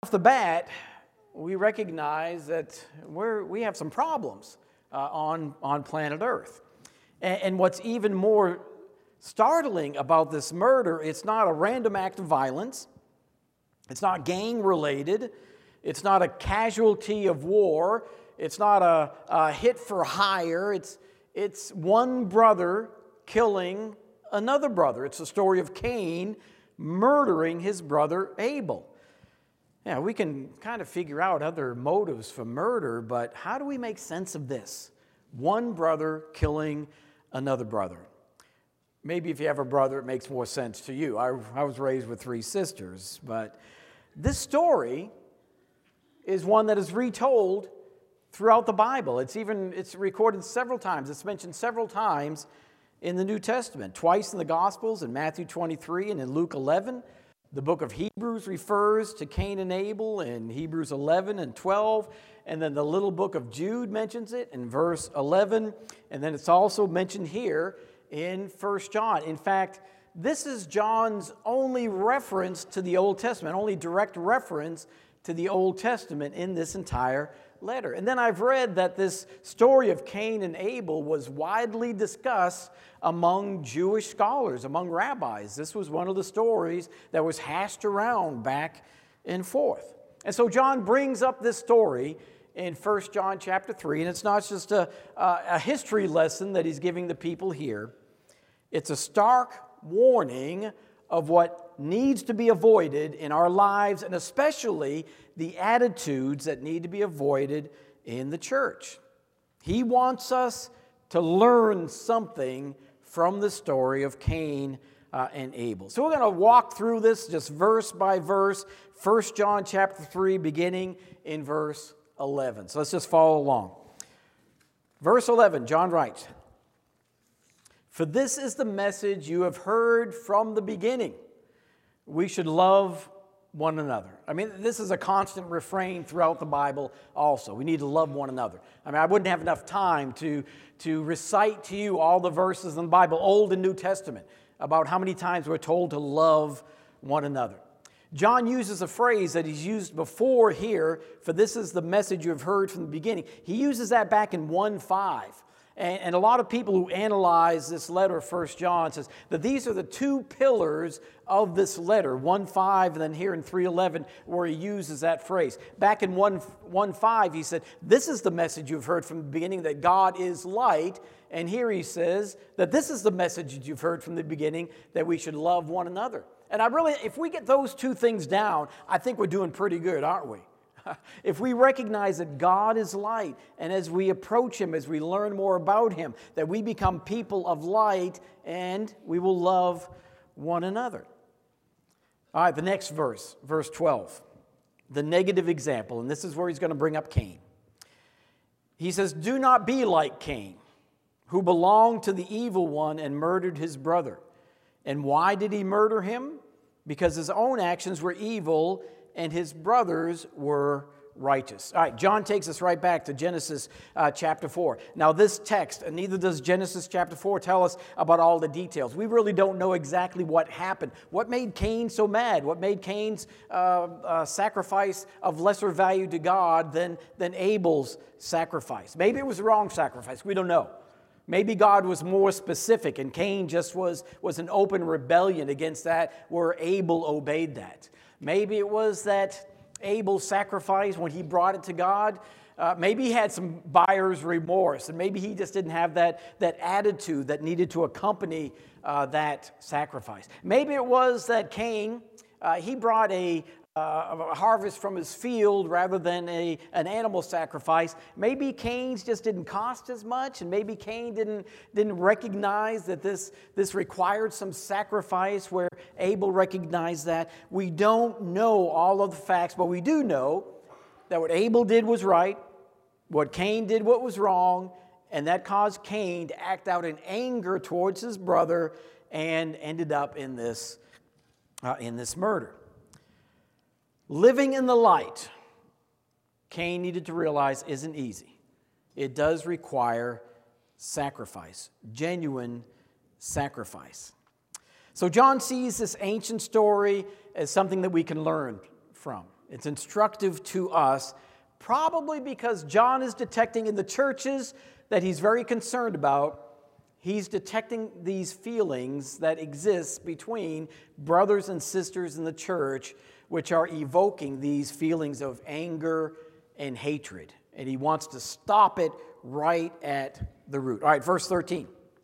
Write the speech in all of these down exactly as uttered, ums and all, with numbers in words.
Off the bat, we recognize that we're, we have some problems uh, on, on planet Earth. And, and what's even more startling about this murder, it's not a random act of violence. It's not gang-related. It's not a casualty of war. It's not a, a hit for hire. It's, it's one brother killing another brother. It's the story of Cain murdering his brother Abel. Yeah, we can kind of figure out other motives for murder, but how do we make sense of this? One brother killing another brother. Maybe if you have a brother, it makes more sense to you. I, I was raised with three sisters, but this story is one that is retold throughout the Bible. It's even it's recorded several times. It's mentioned several times in the New Testament. Twice in the Gospels, in Matthew twenty-three and in Luke eleven. The book of Hebrews refers to Cain and Abel in Hebrews eleven and twelve. And then the little book of Jude mentions it in verse eleven. And then it's also mentioned here in First John. In fact, this is John's only reference to the Old Testament, only direct reference to the Old Testament in this entire letter. And then I've read that this story of Cain and Abel was widely discussed among Jewish scholars, among rabbis. This was one of the stories that was hashed around back and forth. And so John brings up this story in First John chapter three, and it's not just a, a history lesson that he's giving the people here. It's a stark warning of what needs to be avoided in our lives, and especially the attitudes that need to be avoided in the church. He wants us to learn something from the story of Cain uh, and Abel. So we're going to walk through this just verse by verse, First John chapter three, beginning in verse eleven. So let's just follow along. Verse eleven, John writes, "For this is the message you have heard from the beginning. We should love one another." I mean, this is a constant refrain throughout the Bible also. We need to love one another. I mean, I wouldn't have enough time to, to recite to you all the verses in the Bible, Old and New Testament, about how many times we're told to love one another. John uses a phrase that he's used before here, "For this is the message you have heard from the beginning." He uses that back in one five. And, and a lot of people who analyze this letter of First John says that these are the two pillars of this letter, one five and then here in three eleven where he uses that phrase. Back in one five he said, "This is the message you've heard from the beginning, that God is light." And here he says that this is the message that you've heard from the beginning, that we should love one another. And I really, if we get those two things down, I think we're doing pretty good, aren't we? If we recognize that God is light, and as we approach Him, as we learn more about Him, that we become people of light, and we will love one another. All right, the next verse, verse twelve, the negative example, and this is where he's going to bring up Cain. He says, "Do not be like Cain, who belonged to the evil one and murdered his brother. And why did he murder him? Because his own actions were evil, and his brothers were righteous." All right, John takes us right back to Genesis uh, chapter four. Now this text, and neither does Genesis chapter four tell us about all the details. We really don't know exactly what happened. What made Cain so mad? What made Cain's uh, uh, sacrifice of lesser value to God than, than Abel's sacrifice? Maybe it was the wrong sacrifice. We don't know. Maybe God was more specific, and Cain just was, was an open rebellion against that, where Abel obeyed that. Maybe it was that Abel's sacrifice, when he brought it to God, uh, maybe he had some buyer's remorse, and maybe he just didn't have that, that attitude that needed to accompany uh, that sacrifice. Maybe it was that Cain, uh, he brought a, uh, a harvest from his field rather than a, an animal sacrifice. Maybe Cain's just didn't cost as much, and maybe Cain didn't, didn't recognize that this, this required some sacrifice where Abel recognized that. We don't know all of the facts, but we do know that what Abel did was right, what Cain did what was wrong, and that caused Cain to act out in anger towards his brother and ended up in this, uh, in this murder. Living in the light, Cain needed to realize, isn't easy. It does require sacrifice, genuine sacrifice. So John sees this ancient story as something that we can learn from. It's instructive to us, probably because John is detecting in the churches that he's very concerned about, he's detecting these feelings that exist between brothers and sisters in the church, which are evoking these feelings of anger and hatred. And he wants to stop it right at the root. All right, verse thirteen.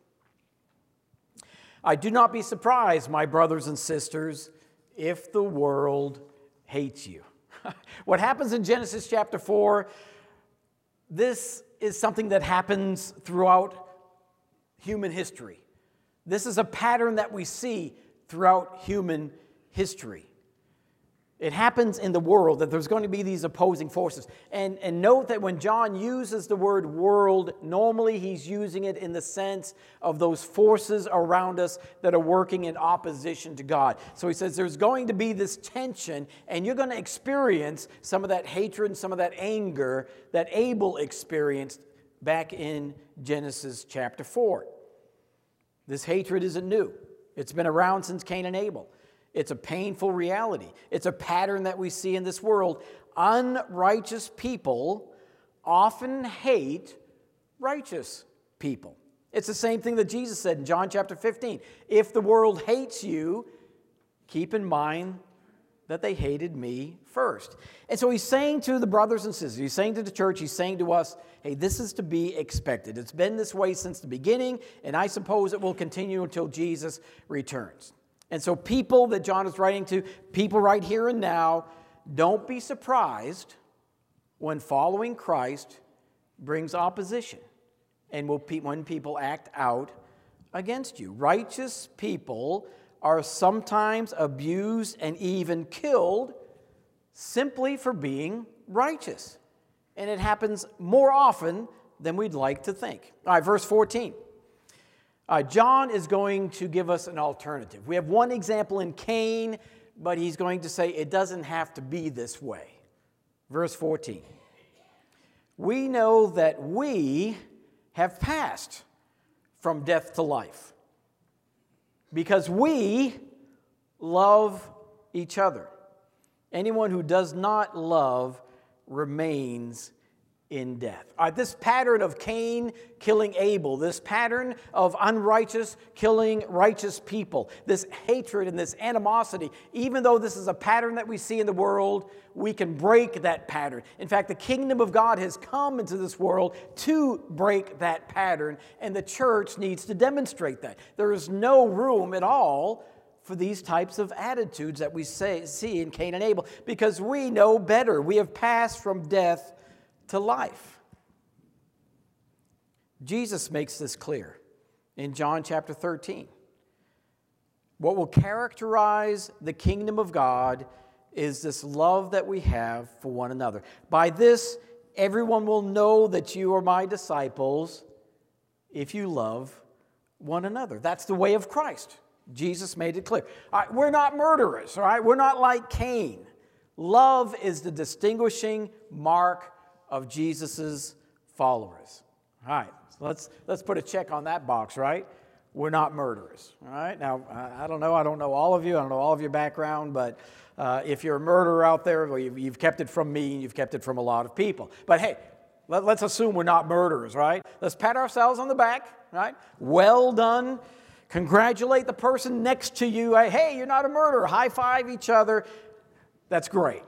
I do not be surprised, my brothers and sisters, if the world hates you. What happens in Genesis chapter four, this is something that happens throughout human history. This is a pattern that we see throughout human history. It happens in the world that there's going to be these opposing forces. And, and note that when John uses the word world, normally he's using it in the sense of those forces around us that are working in opposition to God. So he says there's going to be this tension, and you're going to experience some of that hatred and some of that anger that Abel experienced back in Genesis chapter four. This hatred isn't new. It's been around since Cain and Abel. It's a painful reality. It's a pattern that we see in this world. Unrighteous people often hate righteous people. It's the same thing that Jesus said in John chapter fifteen. If the world hates you, keep in mind that they hated me first. And so he's saying to the brothers and sisters, he's saying to the church, he's saying to us, hey, this is to be expected. It's been this way since the beginning, and I suppose it will continue until Jesus returns. And so people that John is writing to, people right here and now, don't be surprised when following Christ brings opposition and will pe- when people act out against you. Righteous people are sometimes abused and even killed simply for being righteous. And it happens more often than we'd like to think. All right, verse fourteen. Uh, John is going to give us an alternative. We have one example in Cain, but he's going to say it doesn't have to be this way. Verse fourteen. We know that we have passed from death to life because we love each other. Anyone who does not love remains in death. All right, this pattern of Cain killing Abel, this pattern of unrighteous killing righteous people, this hatred and this animosity, even though this is a pattern that we see in the world, we can break that pattern. In fact, the kingdom of God has come into this world to break that pattern, and the church needs to demonstrate that. There is no room at all for these types of attitudes that we say, see in Cain and Abel, because we know better. We have passed from death to life. Jesus makes this clear in John chapter thirteen. What will characterize the kingdom of God is this love that we have for one another. By this, everyone will know that you are my disciples if you love one another. That's the way of Christ. Jesus made it clear. All right, we're not murderers, all right? We're not like Cain. Love is the distinguishing mark of Jesus' followers. All right, so let's, let's put a check on that box, right? We're not murderers, all right? Now, I don't know, I don't know all of you, I don't know all of your background, but uh, if you're a murderer out there, well, you've, you've kept it from me, and you've kept it from a lot of people. But hey, let, let's assume we're not murderers, right? Let's pat ourselves on the back, right? Well done. Congratulate the person next to you. Hey, you're not a murderer. High five each other. That's great.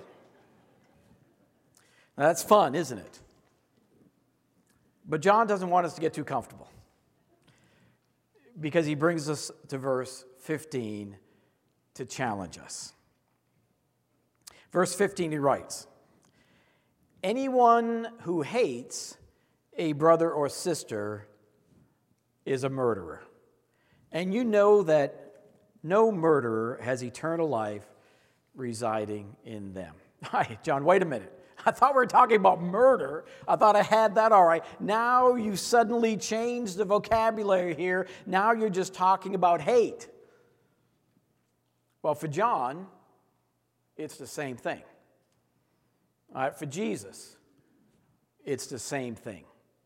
Now, that's fun, isn't it? But John doesn't want us to get too comfortable because he brings us to verse fifteen to challenge us. Verse fifteen, he writes, anyone who hates a brother or sister is a murderer. And you know that no murderer has eternal life residing in them. Hi, John, wait a minute. I thought we were talking about murder. I thought I had that all right. Now you suddenly changed the vocabulary here. Now you're just talking about hate. Well, for John, it's the same thing. All right, for Jesus, it's the same thing.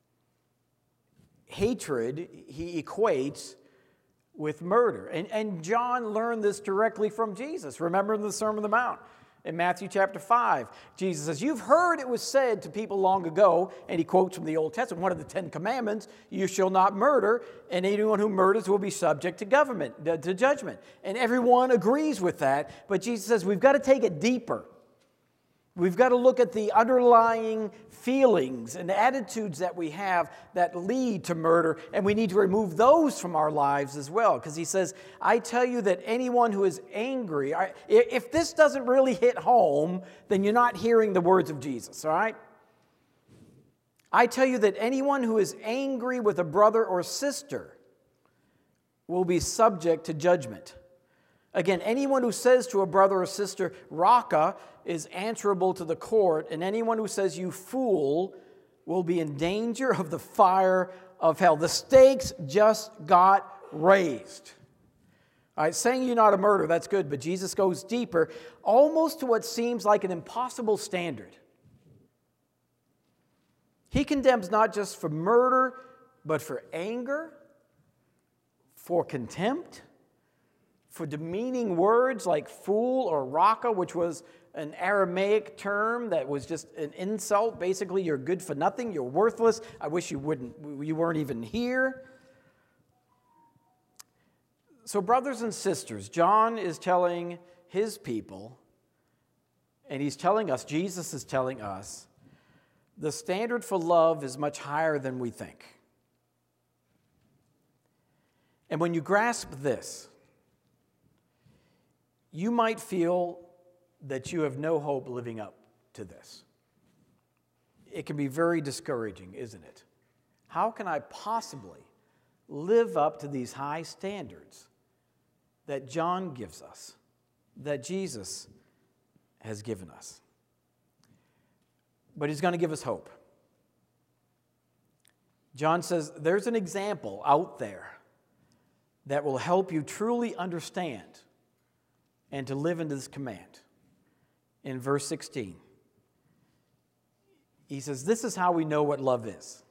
Hatred, he equates with murder. And, and John learned this directly from Jesus. Remember in the Sermon on the Mount. In Matthew chapter five, Jesus says, you've heard it was said to people long ago, and he quotes from the Old Testament, one of the Ten Commandments, you shall not murder, and anyone who murders will be subject to government, to judgment. And everyone agrees with that, but Jesus says we've got to take it deeper. We've got to look at the underlying feelings and attitudes that we have that lead to murder, and we need to remove those from our lives as well. Because he says, I tell you that anyone who is angry, if this doesn't really hit home, then you're not hearing the words of Jesus, all right? I tell you that anyone who is angry with a brother or sister will be subject to judgment. Again, anyone who says to a brother or sister, Raka, is answerable to the court, and anyone who says, you fool, will be in danger of the fire of hell. The stakes just got raised. All right, saying you're not a murderer, that's good, but Jesus goes deeper, almost to what seems like an impossible standard. He condemns not just for murder, but for anger, for contempt, for demeaning words like fool or raka, which was an Aramaic term that was just an insult. Basically, you're good for nothing, you're worthless. I wish you wouldn't, you weren't even here. So, brothers and sisters, John is telling his people, and he's telling us, Jesus is telling us, the standard for love is much higher than we think. And when you grasp this, you might feel that you have no hope living up to this. It can be very discouraging, isn't it? How can I possibly live up to these high standards that John gives us, that Jesus has given us? But he's going to give us hope. John says there's an example out there that will help you truly understand and to live into this command. In verse sixteen, he says, this is how we know what love is.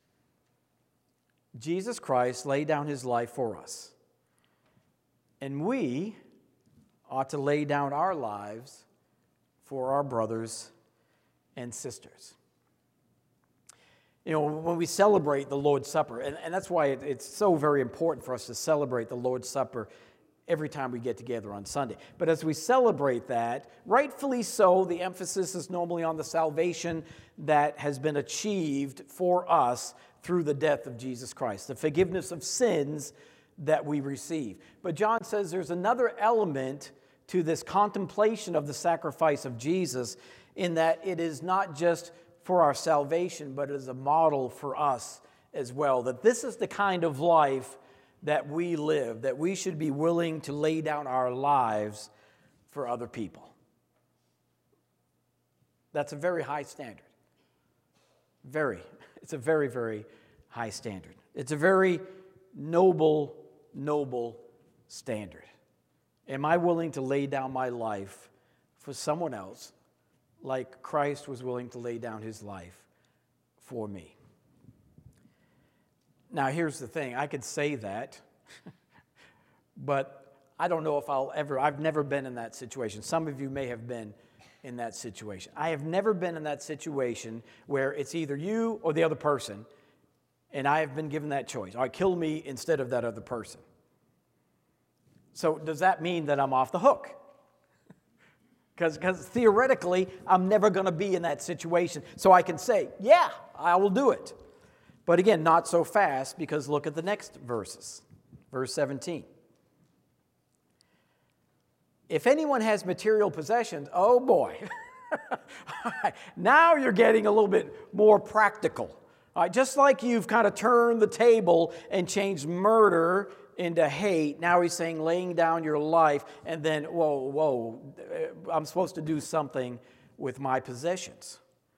Jesus Christ laid down his life for us, and we ought to lay down our lives for our brothers and sisters. You know, when we celebrate the Lord's Supper, and, and that's why it, it's so very important for us to celebrate the Lord's Supper every time we get together on Sunday. But as we celebrate that, rightfully so, the emphasis is normally on the salvation that has been achieved for us through the death of Jesus Christ, the forgiveness of sins that we receive. But John says there's another element to this contemplation of the sacrifice of Jesus, in that it is not just for our salvation, but it is a model for us as well, that this is the kind of life that we live, that we should be willing to lay down our lives for other people. That's a very high standard. Very. It's a very, very high standard. It's a very noble, noble standard. Am I willing to lay down my life for someone else like Christ was willing to lay down his life for me? Now, here's the thing. I could say that, but I don't know if I'll ever, I've never been in that situation. Some of you may have been in that situation. I have never been in that situation where it's either you or the other person, and I have been given that choice. All right, kill me instead of that other person. So does that mean that I'm off the hook? Because theoretically, I'm never going to be in that situation. So I can say, yeah, I will do it. But again, not so fast, because look at the next verses. Verse seventeen. If anyone has material possessions, oh boy. Now you're getting a little bit more practical. All right, just like you've kind of turned the table and changed murder into hate, now he's saying laying down your life, and then, whoa, whoa, I'm supposed to do something with my possessions.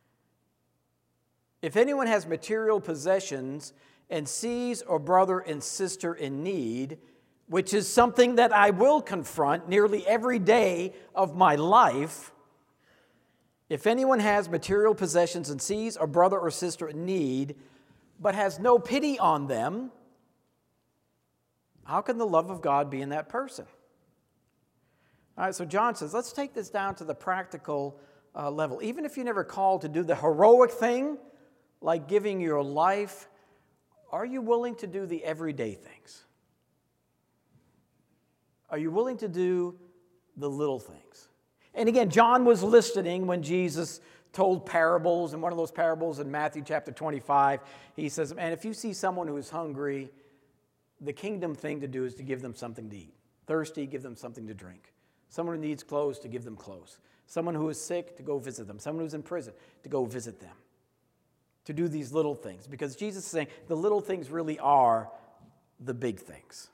If anyone has material possessions and sees a brother and sister in need, which is something that I will confront nearly every day of my life, if anyone has material possessions and sees a brother or sister in need, but has no pity on them, how can the love of God be in that person? All right, so John says, let's take this down to the practical uh, level. Even if you're never called to do the heroic thing, like giving your life, are you willing to do the everyday things? Are you willing to do the little things? And again, John was listening when Jesus told parables, and one of those parables in Matthew chapter twenty-five, he says, man, if you see someone who is hungry, the kingdom thing to do is to give them something to eat. Thirsty, give them something to drink. Someone who needs clothes, to give them clothes. Someone who is sick, to go visit them. Someone who's in prison, to go visit them. To do these little things. Because Jesus is saying the little things really are the big things.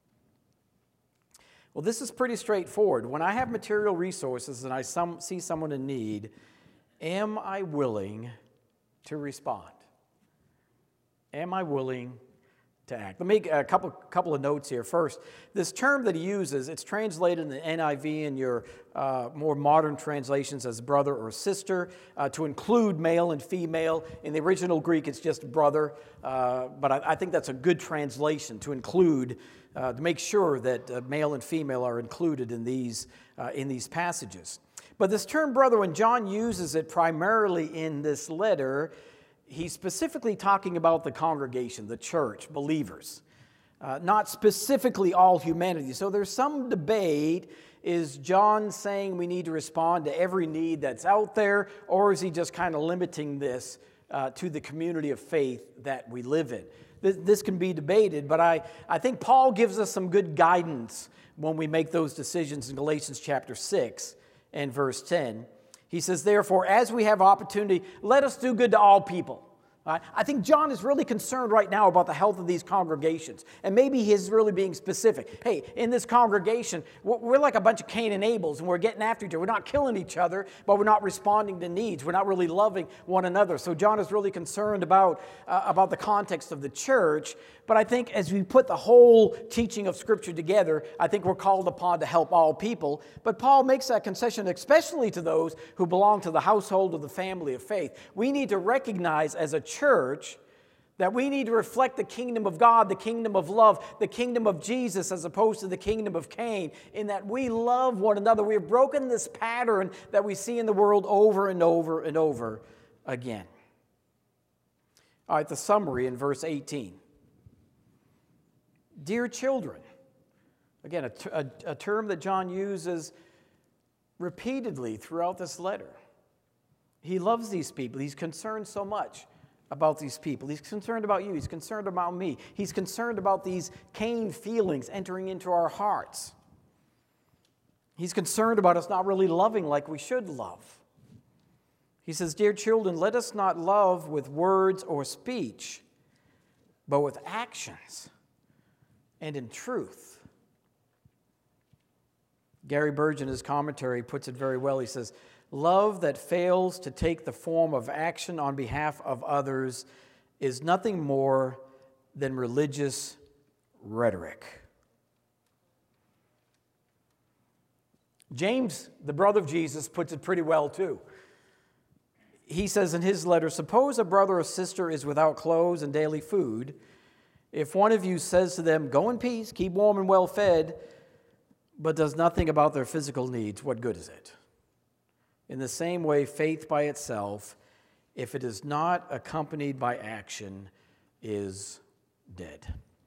Well, this is pretty straightforward. When I have material resources and I some, see someone in need, am I willing to respond? Am I willing to act? Let me make a couple, couple of notes here. First, this term that he uses, it's translated in the N I V and your uh, more modern translations as brother or sister, uh, to include male and female. In the original Greek, it's just brother, uh, but I, I think that's a good translation to include, uh, to make sure that uh, male and female are included in these, uh, in these passages. But this term brother, when John uses it primarily in this letter, he's specifically talking about the congregation, the church, believers, uh, not specifically all humanity. So there's some debate. Is John saying we need to respond to every need that's out there, or is he just kind of limiting this uh, to the community of faith that we live in? This, this can be debated, but I, I think Paul gives us some good guidance when we make those decisions in Galatians chapter six and verse ten. He says, therefore, as we have opportunity, let us do good to all people. Right? I think John is really concerned right now about the health of these congregations. And maybe he's really being specific. Hey, in this congregation, we're like a bunch of Cain and Abels, and we're getting after each other. We're not killing each other, but we're not responding to needs. We're not really loving one another. So John is really concerned about, uh, about the context of the church. But I think as we put the whole teaching of Scripture together, I think we're called upon to help all people. But Paul makes that concession, especially to those who belong to the household of the family of faith. We need to recognize as a church that we need to reflect the kingdom of God, the kingdom of love, the kingdom of Jesus, as opposed to the kingdom of Cain, in that we love one another. We have broken this pattern that we see in the world over and over and over again. All right, the summary in verse eighteen. Dear children, again, a, t- a, a term that John uses repeatedly throughout this letter. He loves these people. He's concerned so much about these people. He's concerned about you. He's concerned about me. He's concerned about these Cain feelings entering into our hearts. He's concerned about us not really loving like we should love. He says, dear children, let us not love with words or speech, but with actions and in truth. Gary Burge in his commentary puts it very well. He says, love that fails to take the form of action on behalf of others is nothing more than religious rhetoric. James, the brother of Jesus, puts it pretty well too. He says in his letter, suppose a brother or sister is without clothes and daily food. If one of you says to them, go in peace, keep warm and well fed, but does nothing about their physical needs, what good is it? In the same way, faith by itself, if it is not accompanied by action, is dead.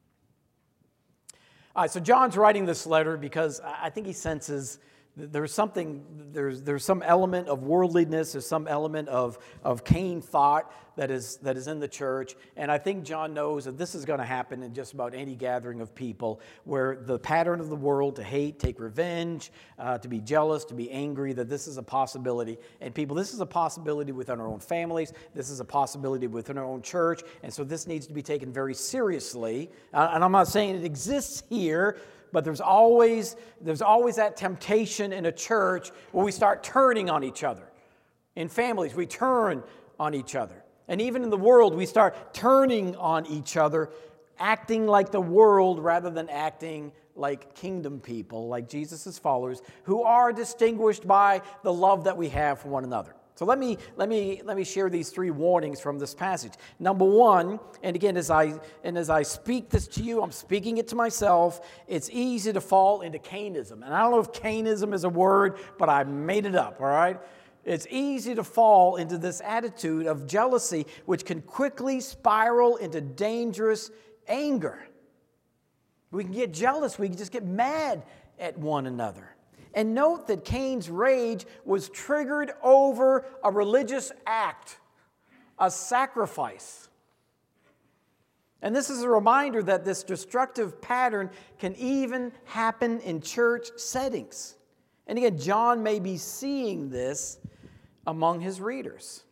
All right, so John's writing this letter because I think he senses there's something, there's there's some element of worldliness, there's some element of, of Cain thought that is that is in the church. And I think John knows that this is going to happen in just about any gathering of people, where the pattern of the world to hate, take revenge, uh, to be jealous, to be angry, that this is a possibility. And people, this is a possibility within our own families. This is a possibility within our own church. And so this needs to be taken very seriously. Uh, and I'm not saying it exists here, but there's always, there's always that temptation in a church where we start turning on each other. In families, we turn on each other. And even in the world, we start turning on each other, acting like the world rather than acting like kingdom people, like Jesus' followers, who are distinguished by the love that we have for one another. So let me let me let me share these three warnings from this passage. Number one, and again, as I and as I speak this to you, I'm speaking it to myself. It's easy to fall into Cainism, and I don't know if Cainism is a word, but I made it up. All right, it's easy to fall into this attitude of jealousy, which can quickly spiral into dangerous anger. We can get jealous. We can just get mad at one another. And note that Cain's rage was triggered over a religious act, a sacrifice. And this is a reminder that this destructive pattern can even happen in church settings. And again, John may be seeing this among his readers.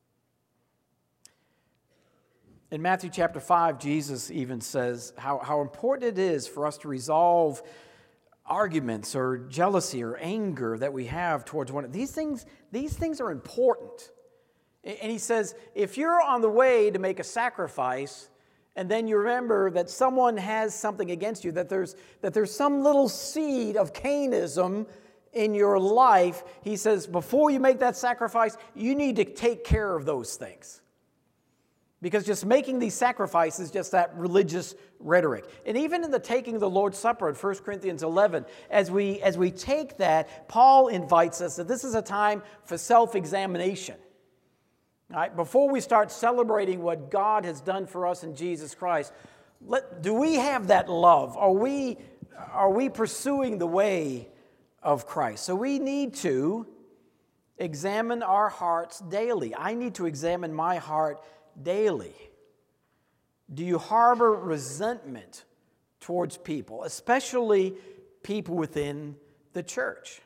In Matthew chapter five, Jesus even says how, how important it is for us to resolve arguments or jealousy or anger that we have towards one another. These things, these things are important. And he says, if you're on the way to make a sacrifice, and then you remember that someone has something against you, that there's, that there's some little seed of Cainism in your life, he says, before you make that sacrifice, you need to take care of those things. Because just making these sacrifices is just that religious rhetoric. And even in the taking of the Lord's Supper in First Corinthians eleven, as we, as we take that, Paul invites us that this is a time for self-examination. All right? Before we start celebrating what God has done for us in Jesus Christ, let, do we have that love? Are we, are we pursuing the way of Christ? So we need to examine our hearts daily. I need to examine my heart daily. Do you harbor resentment towards people, especially people within the church?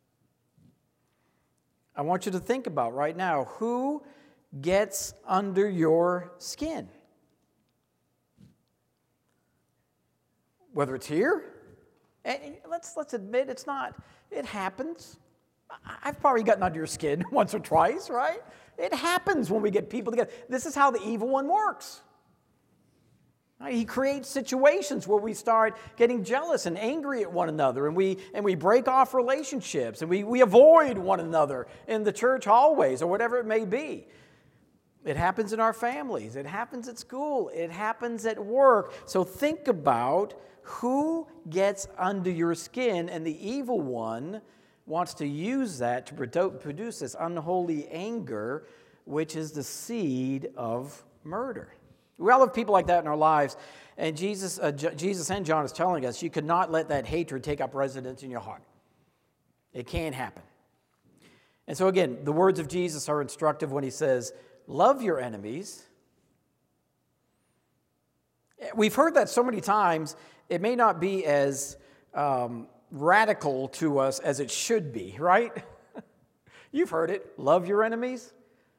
I want you to think about right now, who gets under your skin? Whether it's here, and let's let's admit it's not. It happens. I've probably gotten under your skin once or twice, right? It happens when we get people together. This is how the evil one works. Right? He creates situations where we start getting jealous and angry at one another, and we and we break off relationships, and we, we avoid one another in the church hallways or whatever it may be. It happens in our families. It happens at school. It happens at work. So think about who gets under your skin, and the evil one wants to use that to produce this unholy anger, which is the seed of murder. We all have people like that in our lives, and Jesus, uh, J- Jesus and John is telling us you cannot let that hatred take up residence in your heart. It can't happen. And so again, the words of Jesus are instructive when he says, love your enemies. We've heard that so many times, it may not be as um, radical to us as it should be, right? You've heard it. Love your enemies.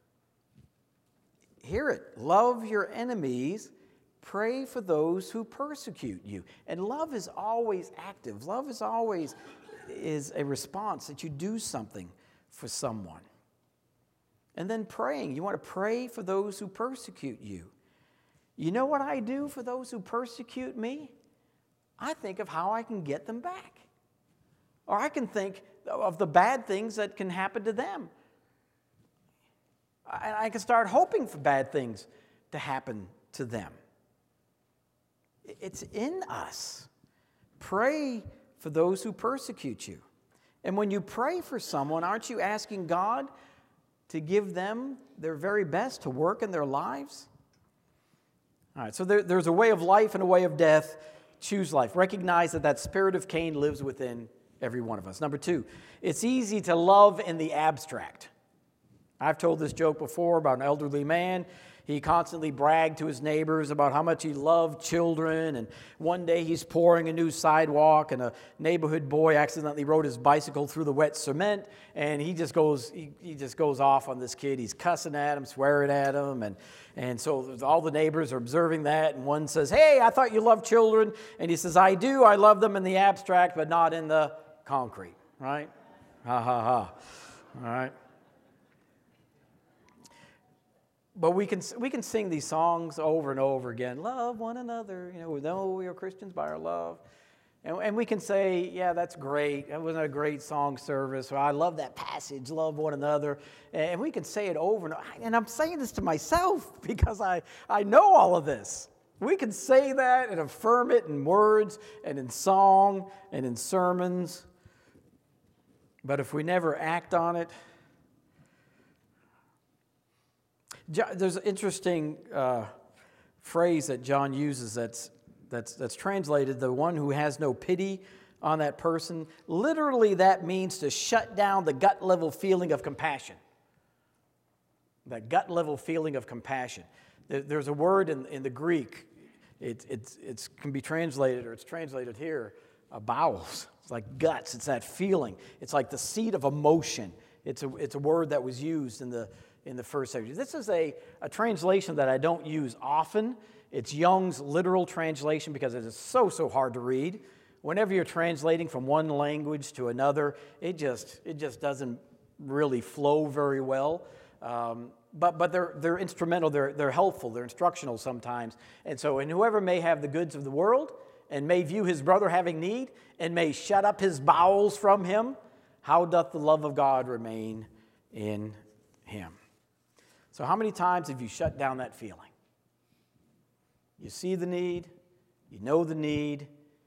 Hear it. Love your enemies. Pray for those who persecute you. And love is always active. Love is always is a response that you do something for someone. And then praying. You want to pray for those who persecute you. You know what I do for those who persecute me? I think of how I can get them back. Or I can think of the bad things that can happen to them. And I can start hoping for bad things to happen to them. It's in us. Pray for those who persecute you. And when you pray for someone, aren't you asking God to give them their very best to work in their lives? All right, so there, there's a way of life and a way of death. Choose life. Recognize that that spirit of Cain lives within every one of us. Number two, it's easy to love in the abstract. I've told this joke before about an elderly man. He constantly bragged to his neighbors about how much he loved children, and one day he's pouring a new sidewalk, and a neighborhood boy accidentally rode his bicycle through the wet cement, and he just goes he, he just goes off on this kid. He's cussing at him, swearing at him, and, and so all the neighbors are observing that, and one says, "Hey, I thought you loved children," and he says, "I do. I love them in the abstract, but not in the concrete," right? Ha, ha, ha. All right. But we can we can sing these songs over and over again. Love one another. You know, we know we are Christians by our love. And, and we can say, yeah, that's great. That was a great song service. Or I love that passage, love one another. And we can say it over and over. And I'm saying this to myself because I, I know all of this. We can say that and affirm it in words and in song and in sermons. But if we never act on it, there's an interesting uh, phrase that John uses that's That's, that's translated, the one who has no pity on that person. Literally, that means to shut down the gut level feeling of compassion. That gut level feeling of compassion. There, there's a word in, in the Greek, it it's, it's, can be translated, or it's translated here, uh, bowels. It's like guts, it's that feeling. It's like the seat of emotion. It's a, it's a word that was used in the, in the first century. This is a, a translation that I don't use often. It's Young's literal translation because it is so, so hard to read. Whenever you're translating from one language to another, it just it just doesn't really flow very well. Um, but but they're they're instrumental, they're they're helpful, they're instructional sometimes. And so, and whoever may have the goods of the world and may view his brother having need and may shut up his bowels from him, how doth the love of God remain in him? So how many times have you shut down that feeling? You see the need, you know the need,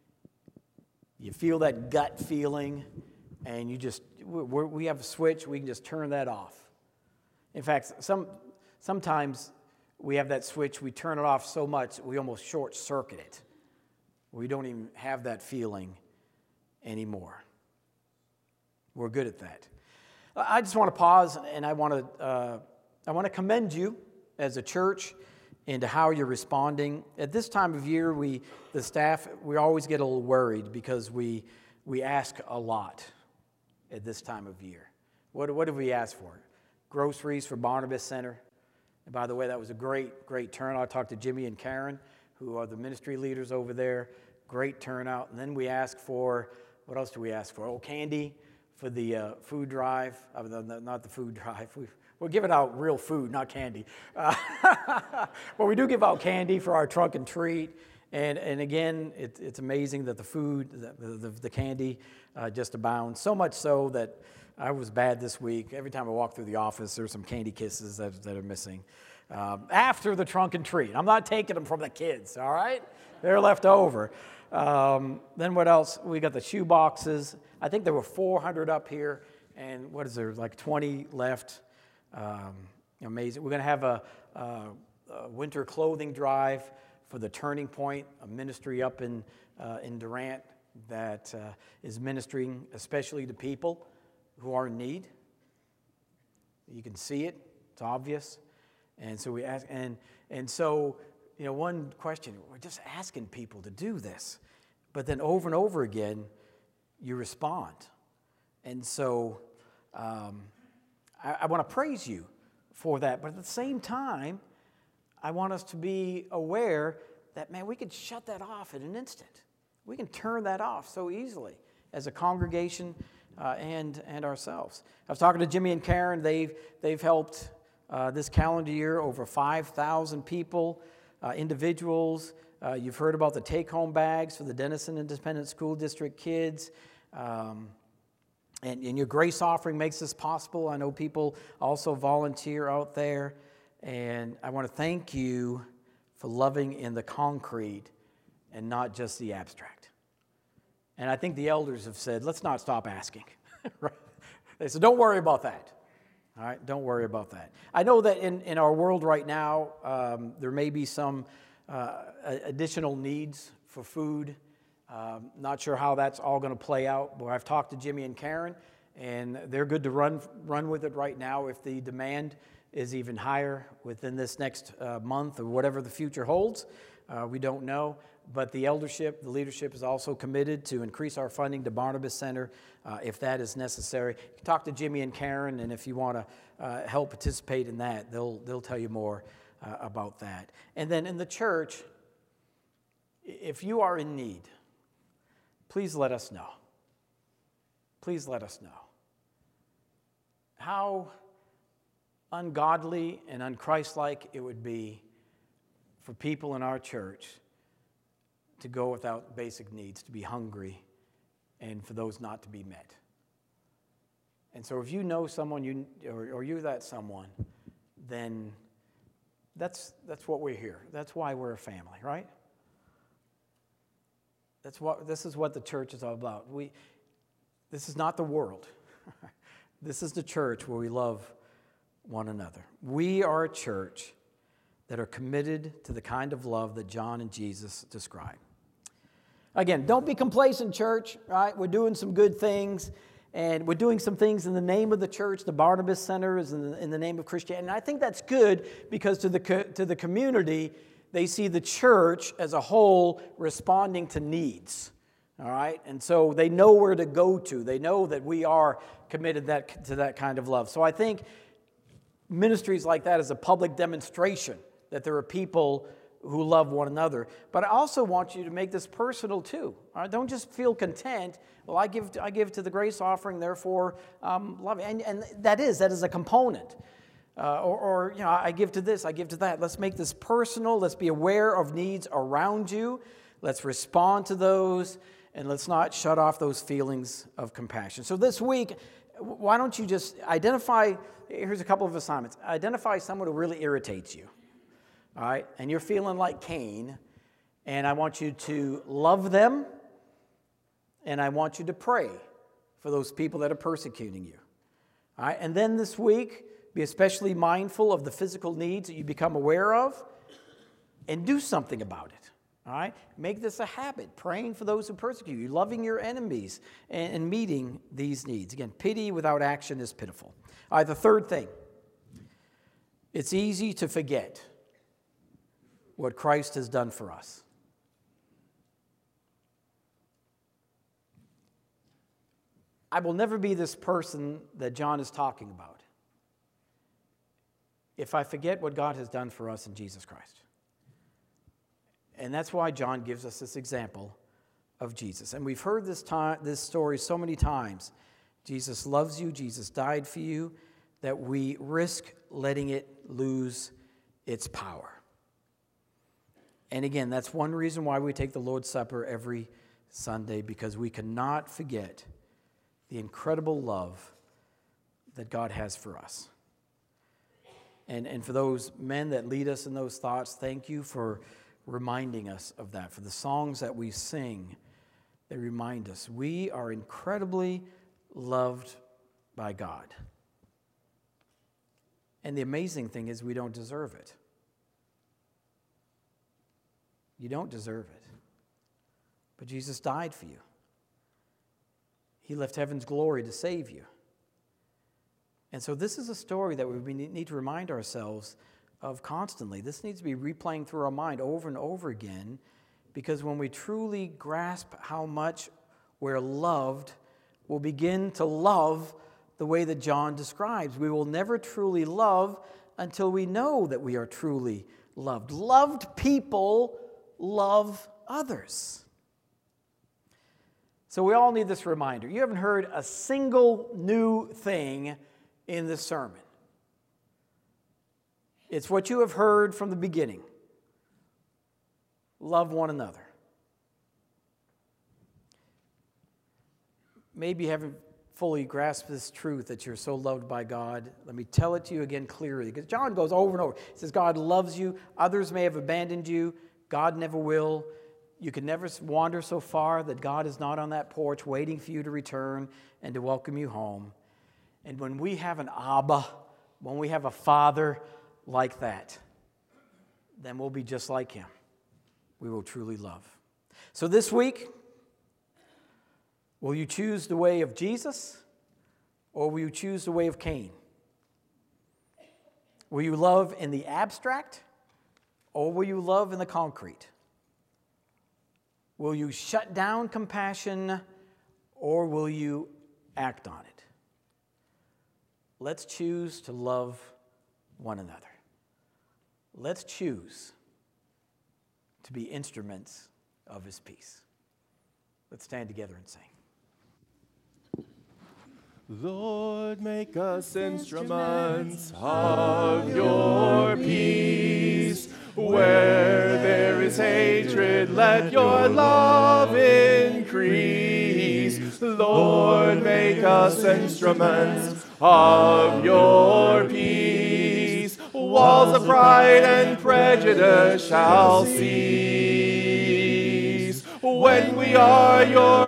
you feel that gut feeling, and you just, we're, we have a switch, we can just turn that off. In fact, some sometimes we have that switch, we turn it off so much, we almost short-circuit it. We don't even have that feeling anymore. We're good at that. I just want to pause, and I want to, uh, I want to commend you as a church into how you're responding. At this time of year, we, the staff, we always get a little worried because we we ask a lot at this time of year. What, what did we ask for? Groceries for Barnabas Center. And by the way, that was a great, great turnout. I talked to Jimmy and Karen, who are the ministry leaders over there. Great turnout. And then we asked for, what else do we ask for? Oh, candy for the uh, food drive. Uh, not the food drive. We, We're giving out real food, not candy. Uh, but we do give out candy for our trunk and treat. And, and again, it, it's amazing that the food, the, the, the candy uh, just abounds. So much so that I was bad this week. Every time I walk through the office, there's some candy kisses that, that are missing. Um, after the trunk and treat. I'm not taking them from the kids, all right? They're left over. Um, then what else? We got the shoe boxes. I think there were four hundred up here. And what is there, like twenty left? Um, amazing. We're going to have a, a, a winter clothing drive for the Turning Point, a ministry up in uh, in Durant that uh, is ministering especially to people who are in need. You can see it; it's obvious, and so we ask. And and so you know, one question: we're just asking people to do this, but then over and over again, you respond, and so. Um, I, I want to praise you for that, but at the same time, I want us to be aware that, man, we could shut that off in an instant. We can turn that off so easily as a congregation uh, and and ourselves. I was talking to Jimmy and Karen. They've, they've helped uh, this calendar year over five thousand people, uh, individuals. Uh, you've heard about the take-home bags for the Denison Independent School District kids. Um, And, and your grace offering makes this possible. I know people also volunteer out there. And I want to thank you for loving in the concrete and not just the abstract. And I think the elders have said, let's not stop asking. Right? They said, don't worry about that. All right, don't worry about that. I know that in, in our world right now, um, there may be some uh, additional needs for food. Um, not sure how that's all going to play out, but I've talked to Jimmy and Karen, and they're good to run run with it right now. If the demand is even higher within this next uh, month or whatever the future holds, uh, we don't know. But the eldership, the leadership is also committed to increase our funding to Barnabas Center uh, if that is necessary. You can talk to Jimmy and Karen, and if you want to uh, help participate in that, they'll they'll tell you more uh, about that. And then in the church, if you are in need, please let us know. Please let us know. How ungodly and unchristlike it would be for people in our church to go without basic needs, to be hungry, and for those not to be met. And so if you know someone, you or, or you're that someone, then that's that's what we're here. That's why we're a family, right? That's what this is what the church is all about. We this is not the world. This is the church where we love one another. We are a church that are committed to the kind of love that John and Jesus describe. Again, don't be complacent, church, right? We're doing some good things, and we're doing some things in the name of the church. The Barnabas Center is in the, in the name of Christianity. And I think that's good because to the, to the community, they see the church as a whole responding to needs, all right? And so they know where to go to. They know that we are committed that, to that kind of love. So I think ministries like that is a public demonstration that there are people who love one another. But I also want you to make this personal too. All right? Don't just feel content. Well, I give I give to the grace offering, therefore um, love it. And, and that is that is a component. Uh, or, or you know, I give to this, I give to that. Let's make this personal. Let's be aware of needs around you. Let's respond to those, and let's not shut off those feelings of compassion. So this week, why don't you just identify? Here's a couple of assignments. Identify someone who really irritates you. All right, and you're feeling like Cain, and I want you to love them, and I want you to pray for those people that are persecuting you. All right, and then this week, be especially mindful of the physical needs that you become aware of, and do something about it. All right, make this a habit, praying for those who persecute you, loving your enemies, and, and meeting these needs. Again, pity without action is pitiful. All right, the third thing, it's easy to forget what Christ has done for us. I will never be this person that John is talking about if I forget what God has done for us in Jesus Christ. And that's why John gives us this example of Jesus. And we've heard this time, this story so many times. Jesus loves you. Jesus died for you, that we risk letting it lose its power. And again, that's one reason why we take the Lord's Supper every Sunday, because we cannot forget the incredible love that God has for us. And, and for those men that lead us in those thoughts, thank you for reminding us of that. For the songs that we sing, they remind us we are incredibly loved by God. And the amazing thing is we don't deserve it. You don't deserve it. But Jesus died for you. He left heaven's glory to save you. And so this is a story that we need to remind ourselves of constantly. This needs to be replaying through our mind over and over again, because when we truly grasp how much we're loved, we'll begin to love the way that John describes. We will never truly love until we know that we are truly loved. Loved people love others. So we all need this reminder. You haven't heard a single new thing in this sermon. It's what you have heard from the beginning. Love one another. Maybe you haven't fully grasped this truth that you're so loved by God. Let me tell it to you again clearly, because John goes over and over. He says, God loves you. Others may have abandoned you. God never will. You can never wander so far that God is not on that porch waiting for you to return and to welcome you home. And when we have an Abba, when we have a Father like that, then we'll be just like Him. We will truly love. So this week, will you choose the way of Jesus, or will you choose the way of Cain? Will you love in the abstract, or will you love in the concrete? Will you shut down compassion, or will you act on it? Let's choose to love one another. Let's choose to be instruments of His peace. Let's stand together and sing. Lord, make us instruments of your peace. Where there is hatred, let your love increase. Lord, make us instruments of your peace. Walls of pride and prejudice shall cease when we are your